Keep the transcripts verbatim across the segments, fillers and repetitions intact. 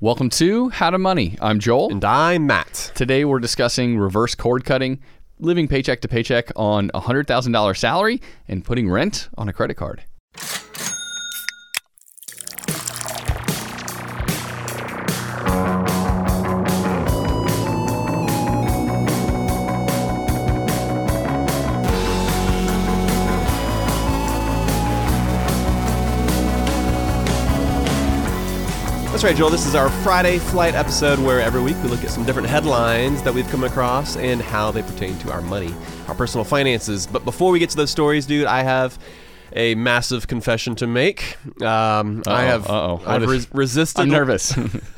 Welcome to How to Money. I'm Joel. And I'm Matt. Today we're discussing reverse cord cutting, living paycheck to paycheck on a one hundred thousand dollars salary, and putting rent on a credit card. That's right, Joel. This is our Friday Flight episode where every week we look at some different headlines that we've come across and how they pertain to our money, our personal finances. But before we get to those stories, dude, I have a massive confession to make. Um, I have uh-oh. I've res- resisted. I'm nervous.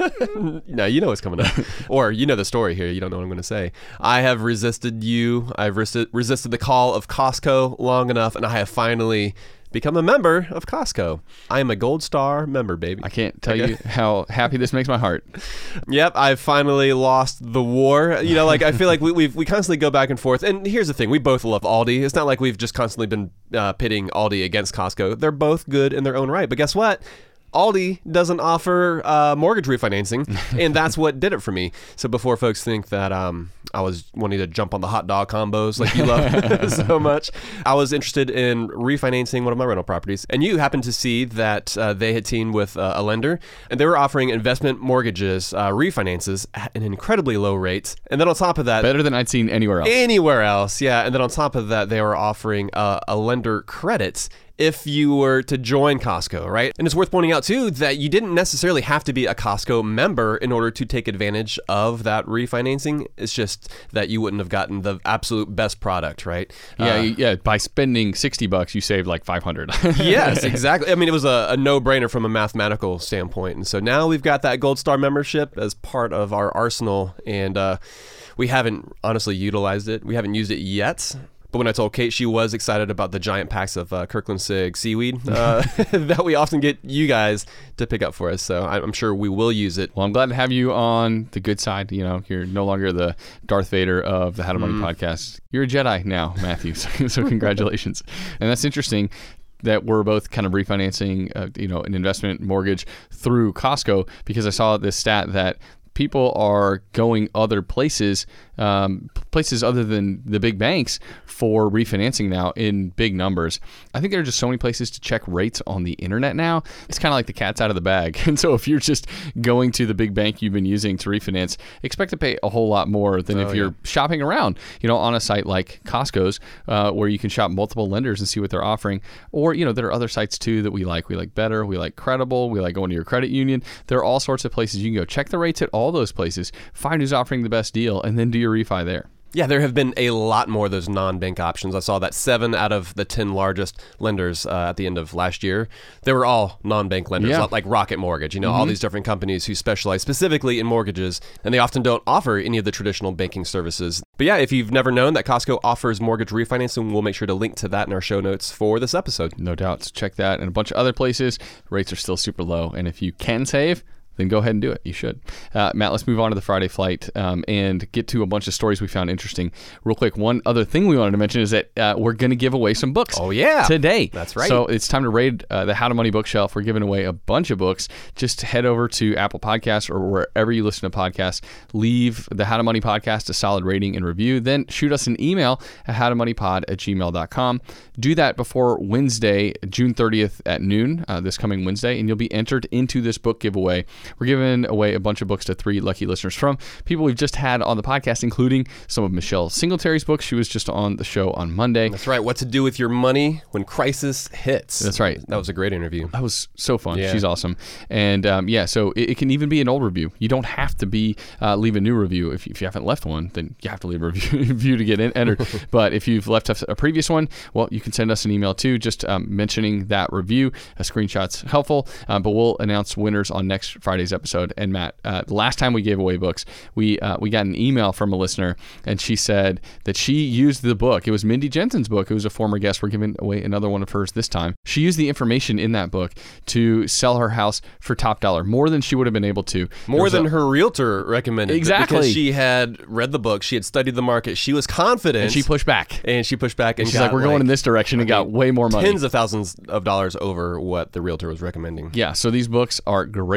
No, you know what's coming up. Or you know the story here. You don't know what I'm going to say. I have resisted you. I've resi- resisted the call of Costco long enough, and I have finally become a member of Costco. I am a Gold Star member, baby. I can't tell okay. you how happy this makes my heart. Yep, I've finally lost the war. You know, like I feel like we we've, we constantly go back and forth. And here's the thing: we both love Aldi. It's not like we've just constantly been uh, pitting Aldi against Costco. They're both good in their own right. But guess what? Aldi doesn't offer uh, mortgage refinancing, and that's what did it for me. So before folks think that um, I was wanting to jump on the hot dog combos like you love so much, I was interested in refinancing one of my rental properties. And you happened to see that uh, they had teamed with uh, a lender, and they were offering investment mortgages, uh, refinances at an incredibly low rate. And then on top of that, better than I'd seen anywhere else. Anywhere else, yeah. And then on top of that, they were offering uh, a lender credit if you were to join Costco, right? And it's worth pointing out, too, that you didn't necessarily have to be a Costco member in order to take advantage of that refinancing. It's just that you wouldn't have gotten the absolute best product, right? Yeah, uh, yeah. By spending sixty bucks, you saved like five hundred. Yes, exactly. I mean, it was a, a no-brainer from a mathematical standpoint. And so now we've got that Gold Star membership as part of our arsenal. And uh, we haven't honestly utilized it. We haven't used it yet. But when I told Kate, she was excited about the giant packs of uh, Kirkland Sig seaweed uh, that we often get you guys to pick up for us. So I'm sure we will use it. Well, I'm glad to have you on the good side. You know, you're no longer the Darth Vader of the How to Money mm. podcast. You're a Jedi now, Matthew. So, so congratulations. And that's interesting that we're both kind of refinancing, uh, you know, an investment mortgage through Costco, because I saw this stat that people are going other places, um, places other than the big banks for refinancing now in big numbers. I think there are just so many places to check rates on the internet now. It's kind of like the cat's out of the bag. And so if you're just going to the big bank you've been using to refinance, expect to pay a whole lot more than oh, if you're yeah. shopping around, you know, on a site like Costco's, uh, where you can shop multiple lenders and see what they're offering. Or, you know, there are other sites too that we like. We like Better, we like Credible, we like going to your credit union. There are all sorts of places you can go. Check the rates at all those places, find who's offering the best deal, and then do your refi there. Yeah, there have been a lot more of those non-bank options. I saw that seven out of the ten largest lenders uh, at the end of last year, they were all non-bank lenders, yeah. like Rocket Mortgage, you know, mm-hmm. all these different companies who specialize specifically in mortgages, and they often don't offer any of the traditional banking services. But yeah, if you've never known that Costco offers mortgage refinancing, we'll make sure to link to that in our show notes for this episode. No doubt. So check that and a bunch of other places. Rates are still super low, and if you can save, then go ahead and do it. You should. Uh, Matt, let's move on to the Friday Flight um, and get to a bunch of stories we found interesting. Real quick, one other thing we wanted to mention is that uh, we're going to give away some books. Oh, yeah. Today. That's right. So it's time to raid uh, the How to Money bookshelf. We're giving away a bunch of books. Just head over to Apple Podcasts or wherever you listen to podcasts. Leave the How to Money podcast a solid rating and review. Then shoot us an email at howtomoneypod at gmail dot com. Do that before Wednesday, June thirtieth at noon, uh, this coming Wednesday, and you'll be entered into this book giveaway. We're giving away a bunch of books to three lucky listeners from people we've just had on the podcast, including some of Michelle Singletary's books. She was just on the show on Monday. That's right. What to do with your money when crisis hits. That's right. That was a great interview. That was so fun. Yeah. She's awesome. And um, yeah, so it, it can even be an old review. You don't have to be uh, leave a new review. If you, if you haven't left one, then you have to leave a review, review to get in, entered. But if you've left a, a previous one, well, you can send us an email too, just um, mentioning that review. A screenshot's helpful, um, but we'll announce winners on next Friday's episode. And Matt, uh, the last time we gave away books, we uh, we got an email from a listener, and she said that she used the book. It was Mindy Jensen's book. It was a former guest. We're giving away another one of hers this time. She used the information in that book to sell her house for top dollar, more than she would have been able to. More than a, her realtor recommended. Exactly. Because she had read the book, she had studied the market, she was confident. And she pushed back. And she pushed back. And, and she's got like, we're like, going in this direction, and I mean, got way more money. Tens of thousands of dollars over what the realtor was recommending. Yeah, so these books are great books, and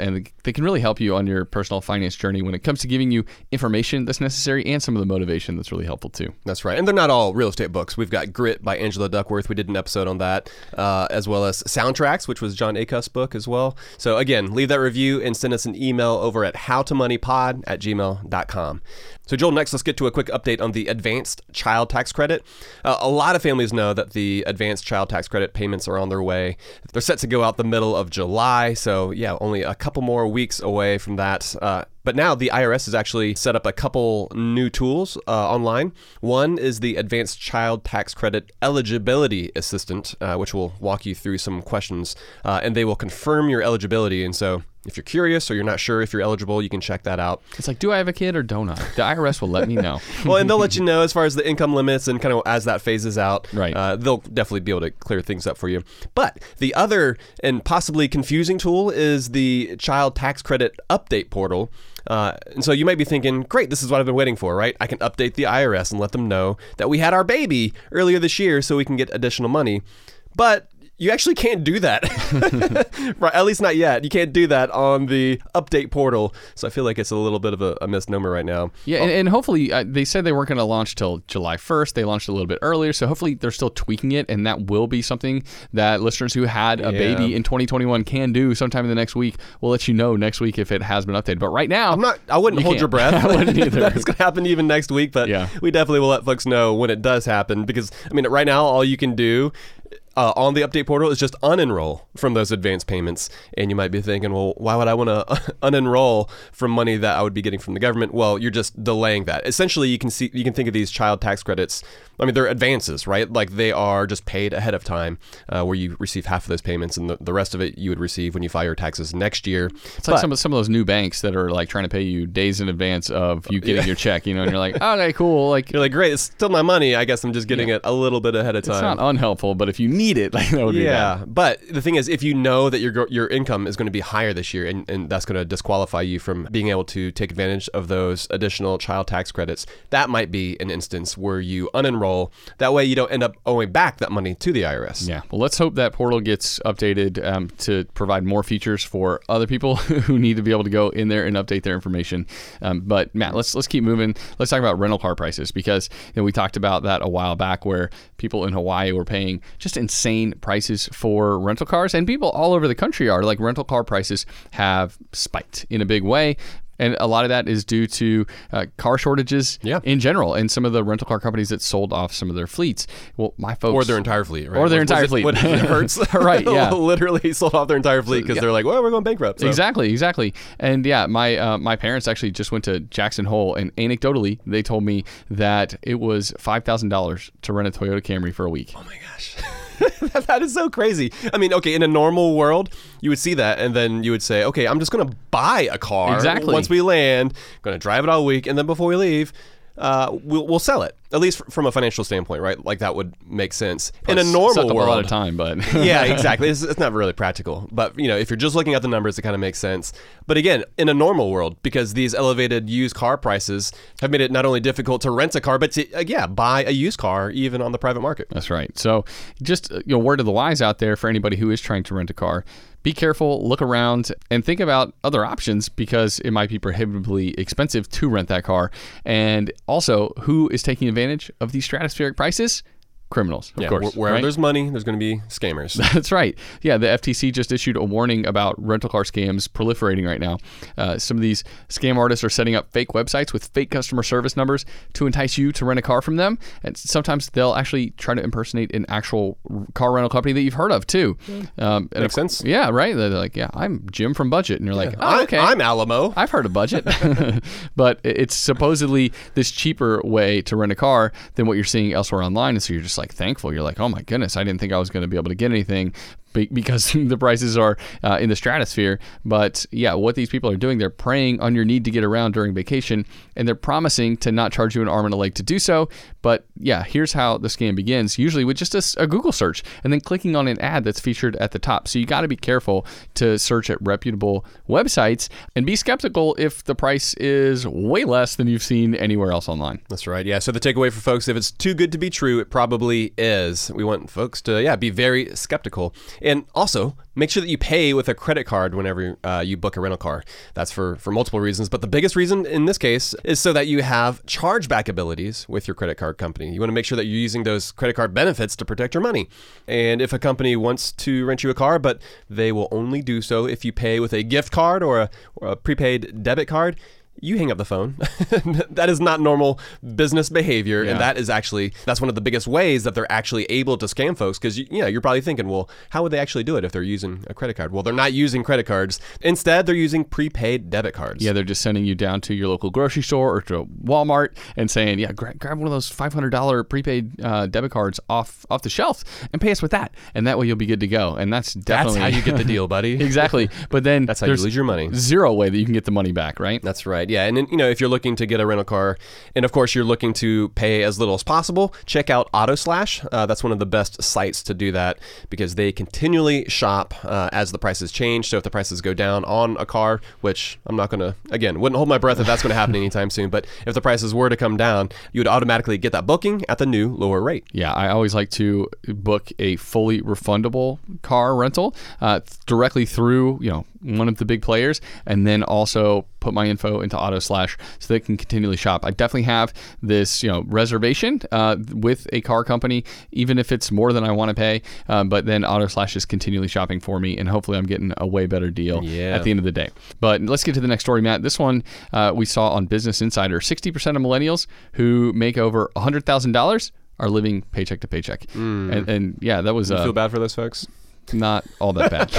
and they can really help you on your personal finance journey when it comes to giving you information that's necessary and some of the motivation that's really helpful too. That's right. And they're not all real estate books. We've got Grit by Angela Duckworth. We did an episode on that, uh, as well as Soundtracks, which was John Acuff's book as well. So again, leave that review and send us an email over at howtomoneypod at gmail dot com. So Joel, next let's get to a quick update on the advanced child tax credit. Uh, a lot of families know that the advanced child tax credit payments are on their way. They're set to go out the middle of July, so yeah, only a couple more weeks away from that. Uh, But now the I R S has actually set up a couple new tools uh, online. One is the Advanced Child Tax Credit Eligibility Assistant, uh, which will walk you through some questions, uh, and they will confirm your eligibility. And so if you're curious or you're not sure if you're eligible, you can check that out. It's like, do I have a kid or don't I? The I R S will let me know. Well, and they'll let you know as far as the income limits and kind of as that phases out. Right. Uh, they'll definitely be able to clear things up for you. But the other and possibly confusing tool is the Child Tax Credit Update Portal. Uh, and so you might be thinking, great, this is what I've been waiting for, right? I can update the I R S and let them know that we had our baby earlier this year so we can get additional money. But you actually can't do that. Right, at least not yet. You can't do that on the update portal. So I feel like it's a little bit of a, a misnomer right now. Yeah, and, and hopefully uh, they said they weren't going to launch till July first. They launched a little bit earlier. So hopefully they're still tweaking it, and that will be something that listeners who had a yeah. baby in twenty twenty-one can do sometime in the next week. We'll let you know next week if it has been updated. But right now, I'm not. I wouldn't you hold can't. your breath. I wouldn't either. That's going to happen even next week. But yeah. we definitely will let folks know when it does happen, because I mean, right now all you can do Uh, on the update portal is just unenroll from those advance payments. And you might be thinking, well, why would I want to unenroll from money that I would be getting from the government? Well, you're just delaying that. Essentially, you can see you can think of these child tax credits. I mean, they're advances, right? Like they are just paid ahead of time, uh, where you receive half of those payments, and the, the rest of it you would receive when you file your taxes next year. It's but, like some of some of those new banks that are like trying to pay you days in advance of you getting yeah. your check, you know, and you're like, oh, okay, cool. Like you're like, great, it's still my money. I guess I'm just getting yeah. it a little bit ahead of time. It's not unhelpful, but if you need it, like that would be yeah. bad. But the thing is, if you know that your your income is going to be higher this year, and, and that's going to disqualify you from being able to take advantage of those additional child tax credits, that might be an instance where you unenroll. That way you don't end up owing back that money to the I R S. Yeah. Well, let's hope that portal gets updated um, to provide more features for other people who need to be able to go in there and update their information. Um, but Matt, let's let's keep moving. Let's talk about rental car prices, because you know, we talked about that a while back, where people in Hawaii were paying just insane prices for rental cars, and people all over the country are. Like, rental car prices have spiked in a big way. And a lot of that is due to uh, car shortages yeah. in general, and some of the rental car companies that sold off some of their fleets. Well, my folks, or their entire fleet, right? Or their was, entire was fleet. It, what, it hurts, right? Yeah, literally sold off their entire fleet because yeah. they're like, well, we're going bankrupt. So. Exactly, exactly. And yeah, my uh, my parents actually just went to Jackson Hole, and anecdotally, they told me that it was five thousand dollars to rent a Toyota Camry for a week. Oh my gosh. That is so crazy. I mean, okay, in a normal world, you would see that, and then you would say, okay, I'm just going to buy a car exactly. once we land, going to drive it all week, and then before we leave, uh, we'll, we'll sell it. At least from a financial standpoint, right? Like, that would make sense. Plus, in a normal sucked up world, a lot of time, but yeah, exactly. It's, it's not really practical. But you know, if you're just looking at the numbers, it kind of makes sense. But again, in a normal world, because these elevated used car prices have made it not only difficult to rent a car, but to uh, yeah, buy a used car even on the private market. That's right. So, just you know, word of the wise out there for anybody who is trying to rent a car. Be careful, look around, and think about other options, because it might be prohibitively expensive to rent that car. And also, who is taking advantage of these stratospheric prices? Criminals, of yeah, course. Wherever right? there's money, there's going to be scammers. That's right. Yeah, the F T C just issued a warning about rental car scams proliferating right now. Uh, some of these scam artists are setting up fake websites with fake customer service numbers to entice you to rent a car from them. And sometimes they'll actually try to impersonate an actual car rental company that you've heard of, too. Um, and Makes of, sense. Yeah, right. They're like, yeah, I'm Jim from Budget. And you're like, oh, okay. I, I'm Alamo. I've heard of Budget. But it's supposedly this cheaper way to rent a car than what you're seeing elsewhere online. And so you're just like thankful. You're like, oh my goodness, I didn't think I was going to be able to get anything because the prices are uh, in the stratosphere. But yeah, what these people are doing, they're preying on your need to get around during vacation, and they're promising to not charge you an arm and a leg to do so. But yeah, here's how the scam begins, usually with just a, a Google search and then clicking on an ad that's featured at the top. So you got to be careful to search at reputable websites and be skeptical if the price is way less than you've seen anywhere else online. That's right. Yeah. So the takeaway for folks, if it's too good to be true, it probably is. We want folks to, yeah, be very skeptical. And also, make sure that you pay with a credit card whenever uh, you book a rental car. That's for, for multiple reasons, but the biggest reason in this case is so that you have chargeback abilities with your credit card company. You want to make sure that you're using those credit card benefits to protect your money. And if a company wants to rent you a car, but they will only do so if you pay with a gift card or a, or a prepaid debit card, you hang up the phone. That is not normal business behavior. Yeah. And that is actually, that's one of the biggest ways that they're actually able to scam folks. Because, you, you know, you're probably thinking, well, how would they actually do it if they're using a credit card? Well, they're not using credit cards. Instead, they're using prepaid debit cards. Yeah, they're just sending you down to your local grocery store or to Walmart and saying, yeah, gra- grab one of those five hundred dollars prepaid uh, debit cards off, off the shelf and pay us with that. And that way you'll be good to go. And that's definitely... That's how you get the deal, buddy. Exactly. But then that's how you lose your money. Zero way that you can get the money back, right? That's right. Yeah. And then, you know, if you're looking to get a rental car, and of course you're looking to pay as little as possible, check out AutoSlash. Uh, that's one of the best sites to do that because they continually shop uh, as the prices change. So if the prices go down on a car, which I'm not going to, again, wouldn't hold my breath if that's going to happen anytime soon, but if the prices were to come down, you would automatically get that booking at the new lower rate. Yeah, I always like to book a fully refundable car rental uh, directly through, you know, one of the big players, and then also put my info into AutoSlash so they can continually shop. I definitely have this, you know, reservation uh, with a car company, even if it's more than I want to pay. Um, but then AutoSlash is continually shopping for me, and hopefully I'm getting a way better deal yeah. at the end of the day. But let's get to the next story, Matt. This one uh, we saw on Business Insider. sixty percent of millennials who make over one hundred thousand dollars are living paycheck to paycheck. Mm. And, and yeah, that was... You uh, feel bad for those folks? Not all that bad.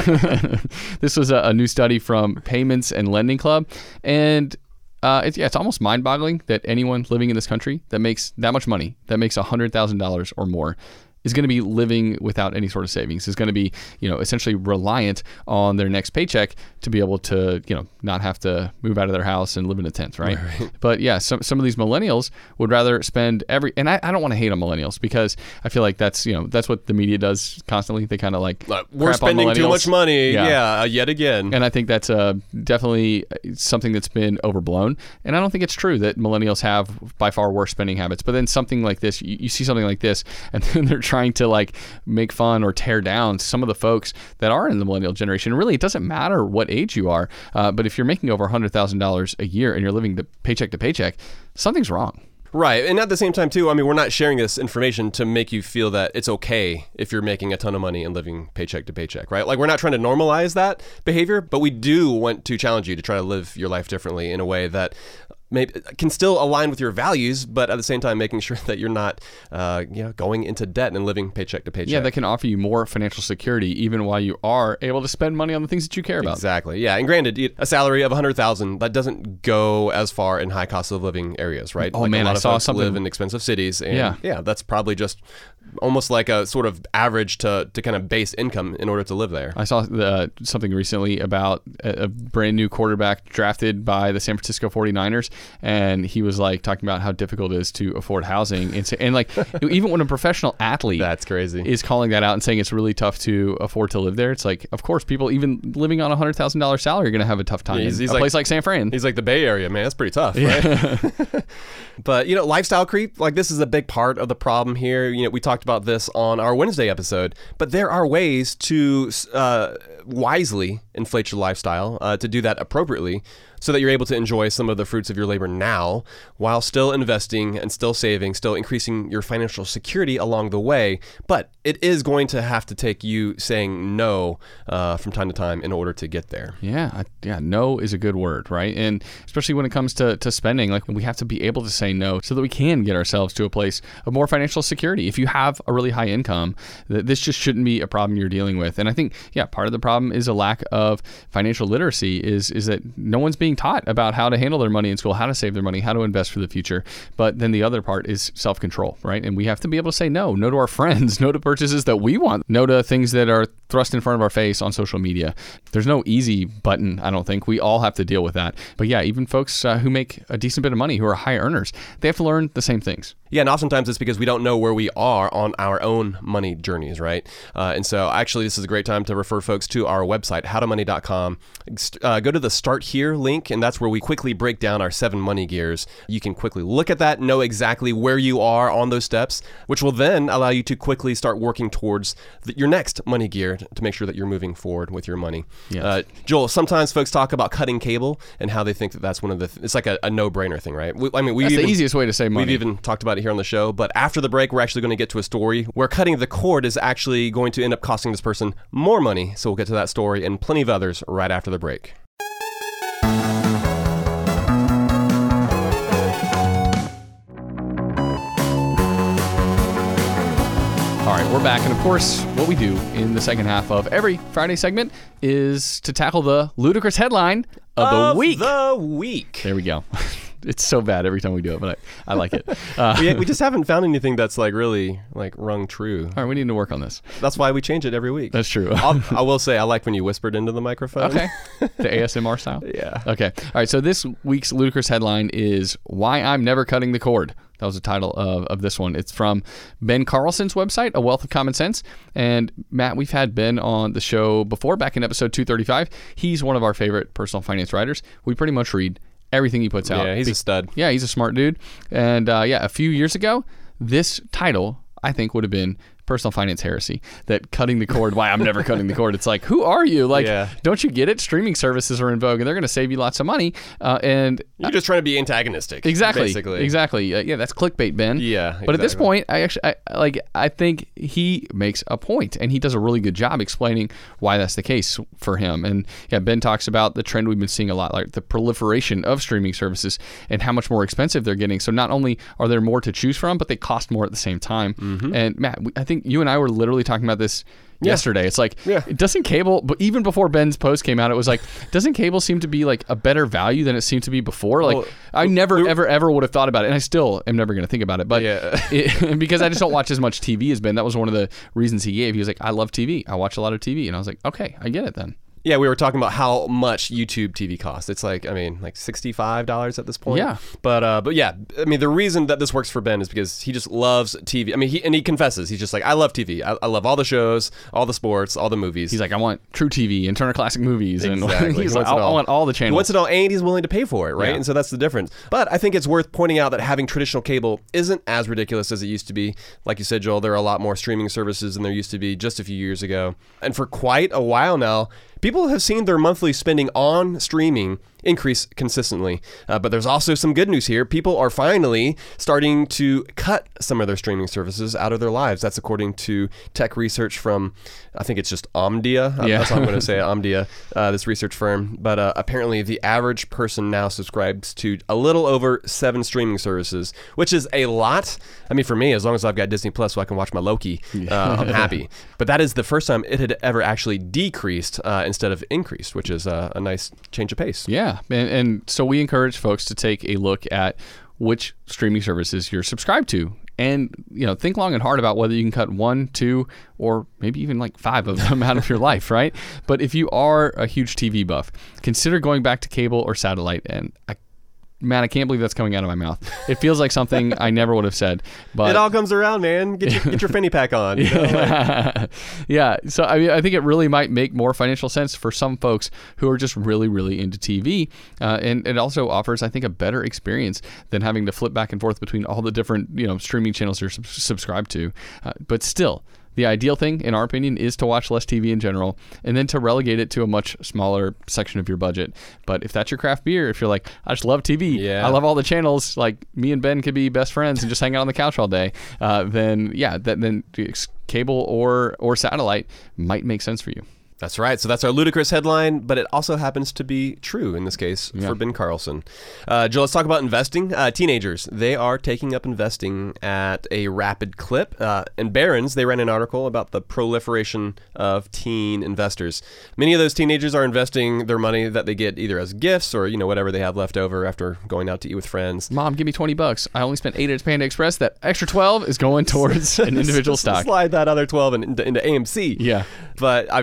This was a, a new study from Payments and Lending Club, and uh, it's, yeah, it's almost mind-boggling that anyone living in this country that makes that much money, that makes one hundred thousand dollars or more, is going to be living without any sort of savings, is going to be, you know, essentially reliant on their next paycheck to be able to, you know, not have to move out of their house and live in a tent, right? right. But yeah, some some of these millennials would rather spend every, and I, I don't want to hate on millennials because I feel like that's, you know, that's what the media does constantly. They kind of like, like we're spending too much money, yeah, yeah uh, yet again. And I think that's uh, definitely something that's been overblown. And I don't think it's true that millennials have by far worse spending habits. But then something like this, you, you see something like this, and then they're trying to like make fun or tear down some of the folks that are in the millennial generation. Really, it doesn't matter what age you are, uh, but if you're making over one hundred thousand dollars a year and you're living to paycheck to paycheck, something's wrong. Right. And at the same time, too, I mean, we're not sharing this information to make you feel that it's okay if you're making a ton of money and living paycheck to paycheck, right? Like, we're not trying to normalize that behavior, but we do want to challenge you to try to live your life differently in a way that maybe can still align with your values, but at the same time making sure that you're not uh, you know, going into debt and living paycheck to paycheck. Yeah, that can offer you more financial security even while you are able to spend money on the things that you care about. Exactly. Yeah, and granted, a salary of one hundred thousand dollars, that doesn't go as far in high cost of living areas, right? Oh like man, a lot I of saw folks something. live in expensive cities, and yeah. yeah, that's probably just almost like a sort of average to, to kind of base income in order to live there. I saw uh, something recently about a, a brand new quarterback drafted by the San Francisco forty-niners, and he was like talking about how difficult it is to afford housing, and, and like even when a professional athlete that's crazy is calling that out and saying it's really tough to afford to live there, it's like, of course, people even living on a hundred thousand dollars salary are going to have a tough time. Yeah, he's, he's in a like, place like San Fran. He's like the Bay Area, man. That's pretty tough, yeah. right? But you know, lifestyle creep, like this is a big part of the problem here. You know, we talked about this on our Wednesday episode, but there are ways to uh, wisely inflate your lifestyle, uh, to do that appropriately, so that you're able to enjoy some of the fruits of your labor now while still investing and still saving, still increasing your financial security along the way. But it is going to have to take you saying no uh, from time to time in order to get there. Yeah, yeah, no is a good word, right? And especially when it comes to, to spending, like we have to be able to say no so that we can get ourselves to a place of more financial security. If you have a really high income, th- this just shouldn't be a problem you're dealing with. And I think, yeah, part of the problem is a lack of financial literacy, is, is that no one's being taught about how to handle their money in school, how to save their money, how to invest for the future. But then the other part is self-control, right? And we have to be able to say no, no to our friends, no to purchases that we want, no to things that are thrust in front of our face on social media. There's no easy button, I don't think. We all have to deal with that. But yeah, even folks uh, who make a decent bit of money, who are high earners, they have to learn the same things. Yeah, and oftentimes it's because we don't know where we are on our own money journeys, right? Uh, and so actually this is a great time to refer folks to our website, how to money dot com. Uh, go to the Start Here link, and that's where we quickly break down our seven money gears. You can quickly look at that, know exactly where you are on those steps, which will then allow you to quickly start working towards the, your next money gear to make sure that you're moving forward with your money. Yes. Uh, Joel, sometimes folks talk about cutting cable and how they think that that's one of the, th- it's like a, a no-brainer thing, right? We, I mean, we That's even, the easiest way to save money. We've even talked about it here on the show, but after the break, we're actually going to get to a story where cutting the cord is actually going to end up costing this person more money. So we'll get to that story and plenty of others right after the break. All right, we're back. And of course, what we do in the second half of every Friday segment is to tackle the ludicrous headline of, of the week. the week. There we go. It's so bad every time we do it, but I, I like it. Uh, we, we just haven't found anything that's like really like rung true. all right, we need to work on this. That's why we change it every week. That's true. I'll, I will say I like when you whispered into the microphone. Okay. The A S M R style? Yeah. Okay. All right, so this week's ludicrous headline is Why I'm Never Cutting the Cord. That was the title of, of this one. It's from Ben Carlson's website, A Wealth of Common Sense. And Matt, we've had Ben on the show before, back in episode two thirty-five. He's one of our favorite personal finance writers. We pretty much read everything he puts out. Yeah, he's a stud. Yeah, he's a smart dude. And uh, yeah, a few years ago, this title, I think, would have been Personal Finance Heresy, that cutting the cord, why I'm never cutting the cord. It's like, who are you? Like, Yeah. don't you get it? Streaming services are in vogue and they're going to save you lots of money. Uh, and You're just trying to be antagonistic. Exactly. Basically. Exactly. Uh, yeah, that's clickbait, Ben. Yeah, But at this exactly. point, I actually I, like. I think he makes a point, and he does a really good job explaining why that's the case for him. And yeah, Ben talks about the trend we've been seeing a lot, like the proliferation of streaming services and how much more expensive they're getting. So not only are there more to choose from, but they cost more at the same time. Mm-hmm. And Matt, we, I think you and I were literally talking about this Yeah. yesterday. It's like, Yeah. doesn't cable, but even before Ben's post came out, it was like, doesn't cable seem to be like a better value than it seemed to be before? Like, Well, I never, we- ever, ever would have thought about it. And I still am never going to think about it. But Yeah. it, because I just don't watch as much T V as Ben. That was one of the reasons he gave. He was like, I love T V. I watch a lot of T V. And I was like, okay, I get it then. Yeah, we were talking about how much YouTube T V costs. It's like, I mean, like sixty-five dollars at this point. Yeah. But uh, but yeah, I mean, the reason that this works for Ben is because he just loves T V. I mean, he and he confesses. He's just like, I love T V. I, I love all the shows, all the sports, all the movies. He's like, I want True T V and Turner Classic Movies. Exactly. And he's He like, wants it I, I all. want all the He channels. wants it all, and he's willing to pay for it, right? Yeah. And so that's the difference. But I think it's worth pointing out that having traditional cable isn't as ridiculous as it used to be. Like you said, Joel, there are a lot more streaming services than there used to be just a few years ago. And for quite a while now, people have seen their monthly spending on streaming increase consistently. Uh, but there's also some good news here. People are finally starting to cut some of their streaming services out of their lives. That's according to tech research from, I think it's just Omdia. Yeah. That's how I'm going to say it, Omdia, uh, this research firm. But uh, apparently the average person now subscribes to a little over seven streaming services, which is a lot. I mean, for me, as long as I've got Disney Plus so I can watch my Loki, uh, I'm happy. But that is the first time it had ever actually decreased uh, instead of increased, which is uh, a nice change of pace. Yeah, and, and so we encourage folks to take a look at which streaming services you're subscribed to, and you know, think long and hard about whether you can cut one, two, or maybe even like five of them out of your life, right? But if you are a huge T V buff, consider going back to cable or satellite. And I, man, I can't believe that's coming out of my mouth. It feels like something I never would have said. But It all comes around, man. Get your, get your fanny pack on. You know? Like, yeah, so I mean, I think it really might make more financial sense for some folks who are just really, really into T V, uh, and it also offers, I think, a better experience than having to flip back and forth between all the different, you know, streaming channels you're sub- subscribed to. Uh, but still, the ideal thing, in our opinion, is to watch less T V in general, and then to relegate it to a much smaller section of your budget. But if that's your craft beer, if you're like, I just love T V, Yeah. I love all the channels, like me and Ben could be best friends and just hang out on the couch all day, uh, then yeah, that, then cable or or satellite might make sense for you. That's right. So that's our ludicrous headline, but it also happens to be true in this case Yeah. for Ben Carlson. Uh, Joe, let's talk about investing. Uh, teenagers, they are taking up investing at a rapid clip. Uh, and Barron's, they ran an article about the proliferation of teen investors. Many of those teenagers are investing their money that they get either as gifts or, you know, whatever they have left over after going out to eat with friends. Mom, give me twenty bucks. I only spent eight at Panda Express. That extra twelve is going towards an individual stock. Slide that other twelve into, into A M C. Yeah. But obviously, yeah,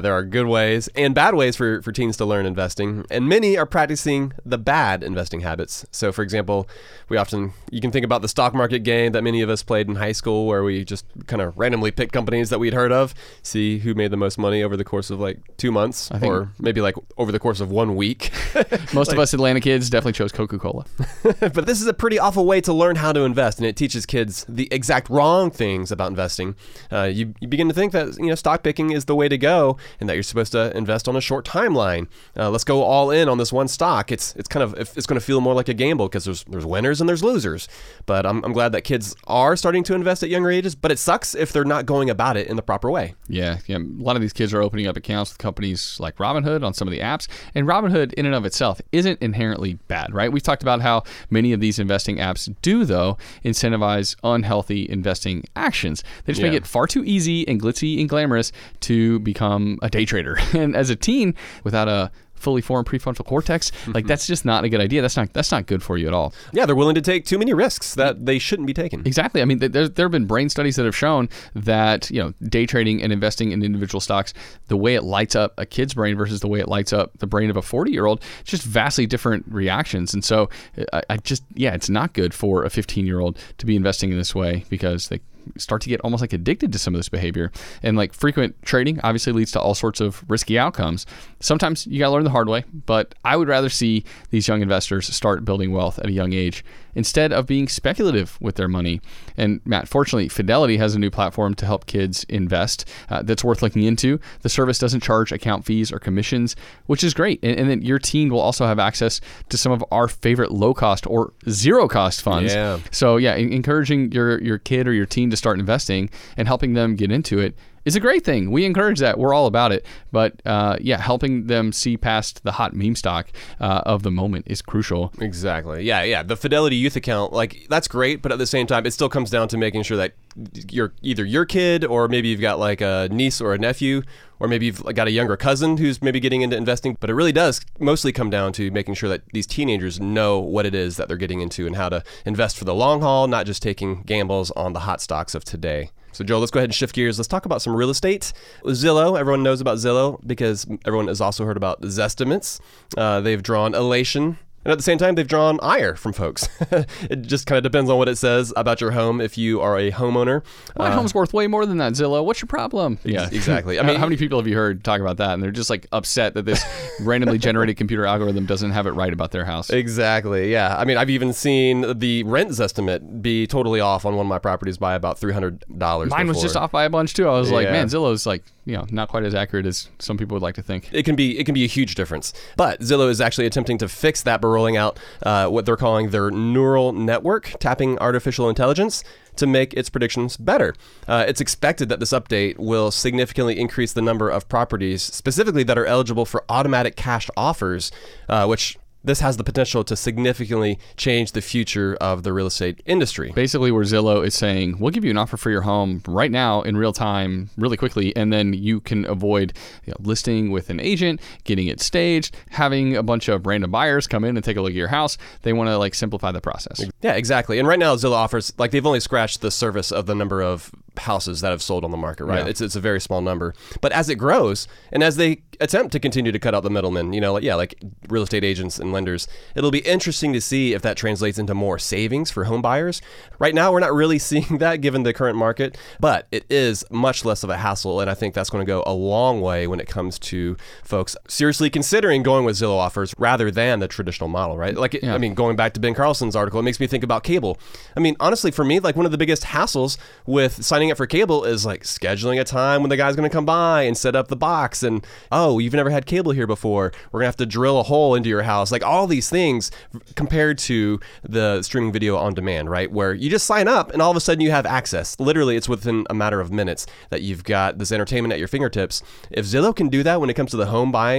there are good ways and bad ways for, for teens to learn investing, and many are practicing the bad investing habits. So, for example, we often, you can think about the stock market game that many of us played in high school, where we just kind of randomly pick companies that we'd heard of, see who made the most money over the course of like two months, I think or maybe like over the course of one week. most like, of us Atlanta kids definitely chose Coca-Cola. But this is a pretty awful way to learn how to invest, and it teaches kids the exact wrong things about investing. Uh, you, you begin to think that, you know, stock picking is the way to go, and that you're supposed to invest on a short timeline. Uh, let's go all in on this one stock. It's it's kind of it's going to feel more like a gamble because there's there's winners and there's losers. But I'm I'm glad that kids are starting to invest at younger ages. But it sucks if they're not going about it in the proper way. Yeah, yeah. A lot of these kids are opening up accounts with companies like Robinhood on some of the apps, and Robinhood in and of itself isn't inherently bad, right? We've talked about how many of these investing apps do, though, incentivize unhealthy investing actions. They just Yeah. make it far too easy and glitzy and glamorous to become a day trader. And as a teen, without a fully formed prefrontal cortex, like that's just not a good idea. That's not that's not good for you at all. Yeah, they're willing to take too many risks that they shouldn't be taking. Exactly. I mean, there there have been brain studies that have shown that, you know, day trading and investing in individual stocks, the way it lights up a kid's brain versus the way it lights up the brain of a forty-year-old, just vastly different reactions. And so I, I just, yeah, it's not good for a fifteen-year-old to be investing in this way because they start to get almost like addicted to some of this behavior. And like frequent trading obviously leads to all sorts of risky outcomes. Sometimes you got to learn the hard way, but I would rather see these young investors start building wealth at a young age instead of being speculative with their money. And Matt, fortunately, Fidelity has a new platform to help kids invest uh, that's worth looking into. The service doesn't charge account fees or commissions, which is great. And, and then your teen will also have access to some of our favorite low-cost or zero-cost funds. Yeah. So yeah, encouraging your, your kid or your teen to start investing and helping them get into it is a great thing. We encourage that. We're all about it. But uh, yeah, helping them see past the hot meme stock uh, of the moment is crucial. Exactly. Yeah, yeah. The Fidelity Youth account, like, that's great, but at the same time, it still comes down to making sure that you're either your kid, or maybe you've got like a niece or a nephew, or maybe you've got a younger cousin who's maybe getting into investing. But it really does mostly come down to making sure that these teenagers know what it is that they're getting into and how to invest for the long haul, not just taking gambles on the hot stocks of today. So, Joel, let's go ahead and shift gears. Let's talk about some real estate. Zillow, everyone knows about Zillow because everyone has also heard about Zestimates. Uh, they've drawn elation. And at the same time, they've drawn ire from folks. It just kind of depends on what it says about your home if you are a homeowner. My uh, home's worth way more than that, Zillow. What's your problem? Yeah, exactly. I mean, how many people have you heard talk about that? And they're just like upset that this randomly generated computer algorithm doesn't have it right about their house. Exactly. Yeah. I mean, I've even seen the rent estimate be totally off on one of my properties by about three hundred dollars. Mine was just off by a bunch too. I was like, Yeah. man, Zillow's like, you know, not quite as accurate as some people would like to think. It can be it can be a huge difference. But Zillow is actually attempting to fix that by rolling out uh, what they're calling their neural network, tapping artificial intelligence to make its predictions better. Uh, it's expected that this update will significantly increase the number of properties, specifically that are eligible for automatic cash offers, uh, which this has the potential to significantly change the future of the real estate industry. Basically, where Zillow is saying, we'll give you an offer for your home right now in real time, really quickly, and then you can avoid, you know, listing with an agent, getting it staged, having a bunch of random buyers come in and take a look at your house. They want to like simplify the process. Yeah, exactly. And right now, Zillow offers, like, they've only scratched the surface of the number of houses that have sold on the market, right? Yeah. It's it's a very small number. But as it grows, and as they attempt to continue to cut out the middlemen, you know, like, yeah, like real estate agents and lenders, it'll be interesting to see if that translates into more savings for home buyers. Right now, we're not really seeing that given the current market, but it is much less of a hassle, and I think that's going to go a long way when it comes to folks seriously considering going with Zillow offers rather than the traditional model, right? Like, Yeah. I mean, going back to Ben Carlson's article, it makes me think about cable. I mean, honestly, for me, like, one of the biggest hassles with signing up for cable is like scheduling a time when the guy's going to come by and set up the box, and oh, you've never had cable here before, we're gonna have to drill a hole into your house, like all these things compared to the streaming video on demand, right, where you just sign up and all of a sudden you have access. Literally, it's within a matter of minutes that you've got this entertainment at your fingertips. If Zillow can do that when it comes to the home buying,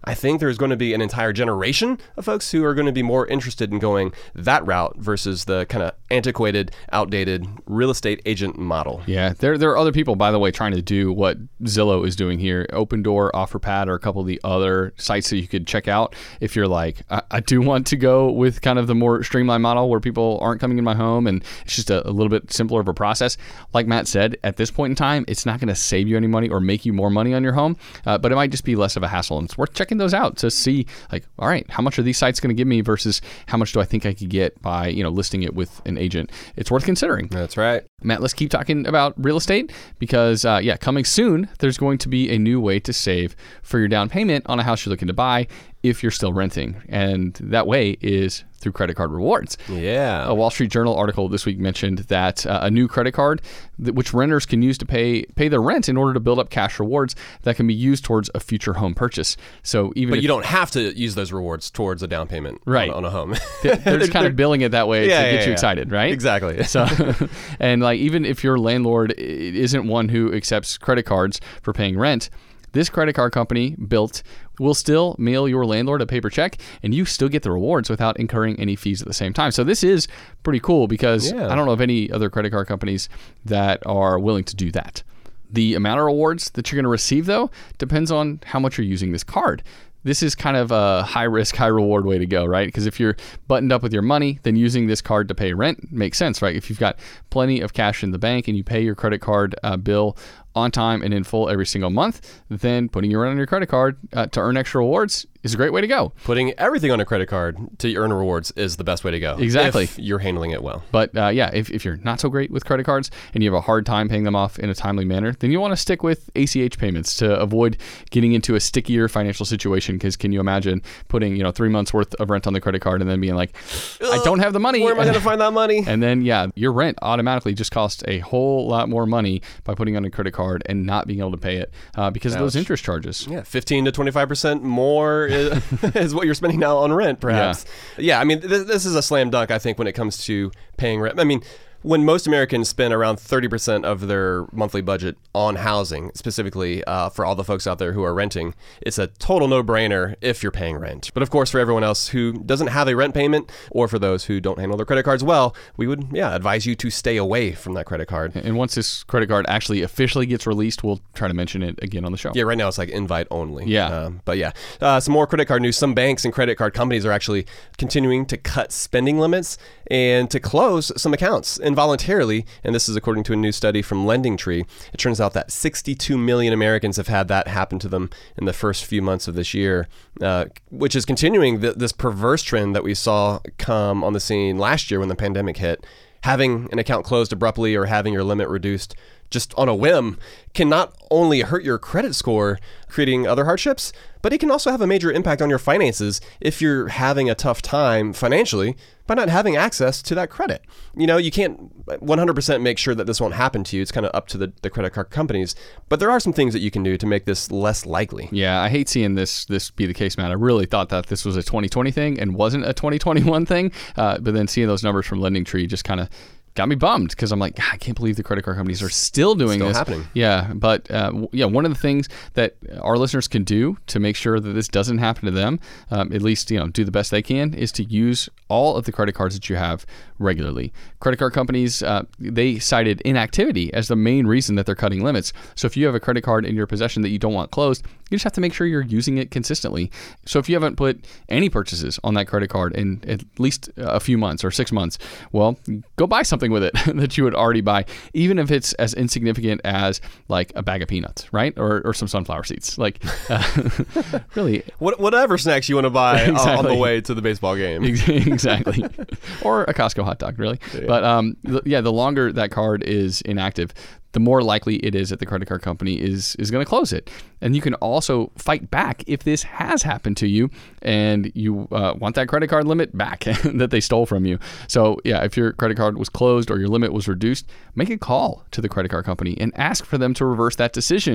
I think there's going to be an entire generation of folks who are going to be more interested in going that route versus the kind of antiquated, outdated real estate agent model. Yeah, there there are other people, by the way, trying to do what Zillow is doing here. Opendoor, OfferPad, or a couple of the other sites that you could check out if you're like, I, I do want to go with kind of the more streamlined model where people aren't coming in my home and it's just a, a little bit simpler of a process. Like Matt said, at this point in time, it's not going to save you any money or make you more money on your home, uh, but it might just be less of a hassle. And it's worth checking those out to see, like, all right, how much are these sites going to give me versus how much do I think I could get by, you know, listing it with an agent. It's worth considering. That's right. Matt, let's keep talking about real estate because, uh, yeah, coming soon, there's going to be a new way to save for your down payment on a house you're looking to buy if you're still renting. And that way is through credit card rewards. Yeah. A Wall Street Journal article this week mentioned that uh, a new credit card, that, which renters can use to pay pay their rent in order to build up cash rewards that can be used towards a future home purchase. So even But if, you don't have to use those rewards towards a down payment right. on, on a home. They're just kind of billing it that way yeah, to get yeah, you yeah. excited, right? Exactly. So, and like even if your landlord isn't one who accepts credit cards for paying rent, this credit card company built will still mail your landlord a paper check and you still get the rewards without incurring any fees at the same time. So this is pretty cool because yeah. I don't know of any other credit card companies that are willing to do that. The amount of rewards that you're going to receive, though, depends on how much you're using this card. This is kind of a high risk, high reward way to go, right? Because if you're buttoned up with your money, then using this card to pay rent makes sense, right? If you've got plenty of cash in the bank and you pay your credit card uh, bill on time and in full every single month, then putting your rent on your credit card uh, to earn extra rewards is a great way to go. Putting everything on a credit card to earn rewards is the best way to go. Exactly. If you're handling it well. But uh, yeah, if, if you're not so great with credit cards and you have a hard time paying them off in a timely manner, then you want to stick with A C H payments to avoid getting into a stickier financial situation. Because can you imagine putting, you know, three months worth of rent on the credit card and then being like, I don't have the money. Where am I going to find that money? And then, yeah, your rent automatically just costs a whole lot more money by putting on a credit card and not being able to pay it uh, because Ouch. of those interest charges. Yeah, fifteen to twenty-five percent more is, is what you're spending now on rent, perhaps. Yeah, yeah I mean, th- this is a slam dunk, I think, when it comes to paying rent. I mean, when most Americans spend around thirty percent of their monthly budget on housing, specifically uh, for all the folks out there who are renting, it's a total no-brainer if you're paying rent. But of course, for everyone else who doesn't have a rent payment, or for those who don't handle their credit cards well, we would, yeah, advise you to stay away from that credit card. And once this credit card actually officially gets released, we'll try to mention it again on the show. Yeah, right now it's like invite only. Yeah. Um, but yeah, uh, some more credit card news. Some banks and credit card companies are actually continuing to cut spending limits and to close some accounts involuntarily. And this is according to a new study from LendingTree. It turns out that sixty-two million Americans have had that happen to them in the first few months of this year, uh, which is continuing th- this perverse trend that we saw come on the scene last year when the pandemic hit. Having an account closed abruptly or having your limit reduced just on a whim can not only hurt your credit score, creating other hardships, but it can also have a major impact on your finances if you're having a tough time financially by not having access to that credit. You know, you can't one hundred percent make sure that this won't happen to you. It's kind of up to the, the credit card companies, but there are some things that you can do to make this less likely. Yeah, I hate seeing this this be the case, man. I really thought that this was a twenty twenty thing and wasn't a twenty twenty-one thing, uh, but then seeing those numbers from LendingTree just kind of got me bummed because I'm like, I can't believe the credit card companies are still doing still this. happening. Yeah, but uh, w- yeah, one of the things that our listeners can do to make sure that this doesn't happen to them, um, at least you know, do the best they can, is to use all of the credit cards that you have regularly. Credit card companies, uh, they cited inactivity as the main reason that they're cutting limits. So if you have a credit card in your possession that you don't want closed, you just have to make sure you're using it consistently. So if you haven't put any purchases on that credit card in at least a few months or six months, well, go buy something with it that you would already buy, even if it's as insignificant as like a bag of peanuts, right? Or or some sunflower seeds. Like, uh, really. What, whatever snacks you want to buy Exactly. on the way to the baseball game. Exactly. Or a Costco hot dog, really. Yeah. But um, th- yeah, the longer that card is inactive, the more likely it is that the credit card company is is going to close it. And you can also fight back if this has happened to you and you uh, want that credit card limit back that they stole from you. So yeah, if your credit card was closed or your limit was reduced, make a call to the credit card company and ask for them to reverse that decision.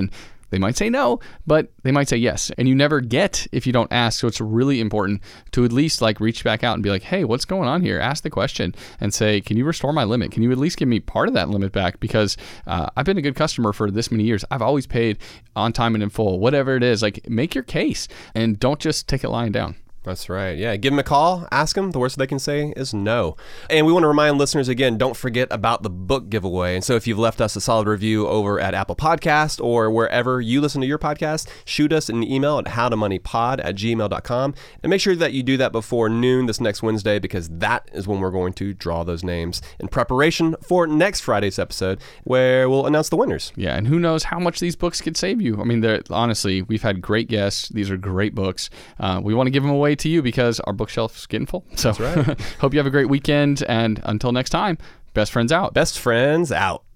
They might say no, but they might say yes. And you never get if you don't ask. So it's really important to at least like reach back out and be like, hey, what's going on here? Ask the question and say, can you restore my limit? Can you at least give me part of that limit back? Because uh, I've been a good customer for this many years. I've always paid on time and in full, whatever it is. Like, make your case and don't just take it lying down. That's right. Yeah. Give them a call. Ask them. The worst they can say is no. And we want to remind listeners again, don't forget about the book giveaway. And so if you've left us a solid review over at Apple Podcast or wherever you listen to your podcast, shoot us an email at howtomoneypod at gmail dot com. And make sure that you do that before noon this next Wednesday, because that is when we're going to draw those names in preparation for next Friday's episode, where we'll announce the winners. Yeah. And who knows how much these books could save you. I mean, they're honestly, we've had great guests. These are great books. Uh, we want to give them away to you because our bookshelf's getting full. So That's right. Hope you have a great weekend. And until next time, best friends out. Best friends out.